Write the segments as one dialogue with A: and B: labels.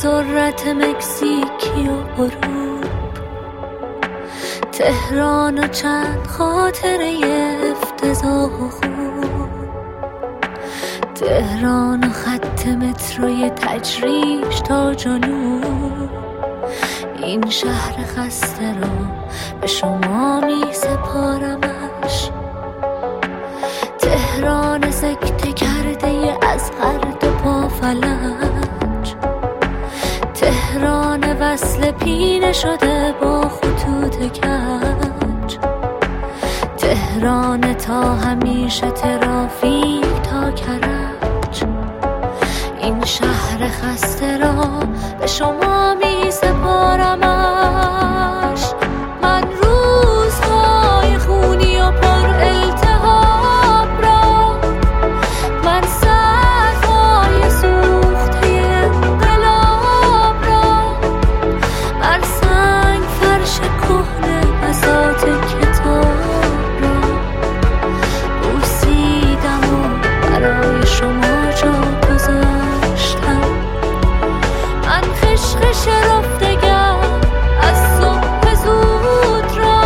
A: ذرت مکزیکی و غروب، تهران و چند خاطره افتضاح و خوب، تهران و خط متروی تجریش تا جنوب. این شهر خسته را به شما می سپارمش، تهران سکته کرده از هر دو پا فلج، تهران وصل پینه شده با خطوط کج، تهران تا همیشه ترافیک تا کرج. این شهر خسته را به شما می سپارمش. من روزهای خونی و پر التهاب را، من سرهای سوخته انقلاب را، من سنگ فرش کهنه بساط کتاب را بوسیدم و برای شما جا گذاشتم. من خشخش رفتگر از صبح زود را،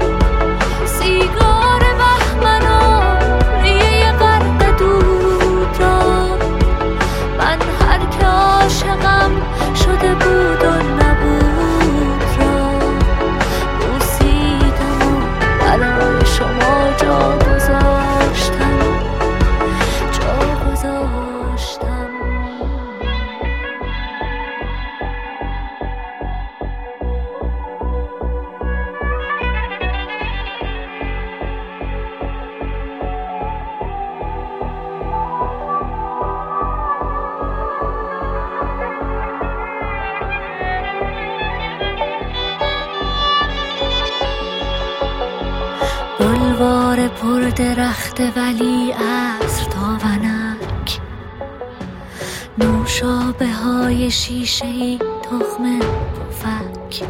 A: سیگار بهمن و ریه غرق دود را، من هر که عاشقم شده بود و نبود را بوسیدم و برای شما جا گذاشتم، جا گذاشتم. بلوار پر درخت ولی عصر تا ونک، نوشابه های شیشه‌ای تخم پفک،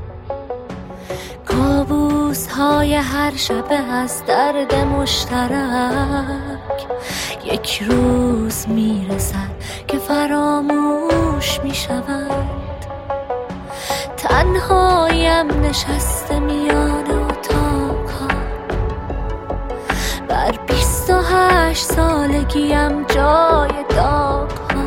A: کابوس های هر شب از درد مشترک. یک روز میرسد که فراموش میشود، تنهایم نشسته میان اتاق‌ها، بر 28 سالگیم جای داغ‌ها.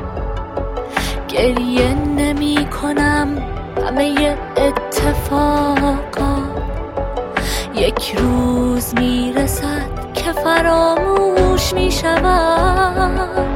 A: گریه نمی کنم همه اتفاقا، یک روز میرسد که فراموش میشود.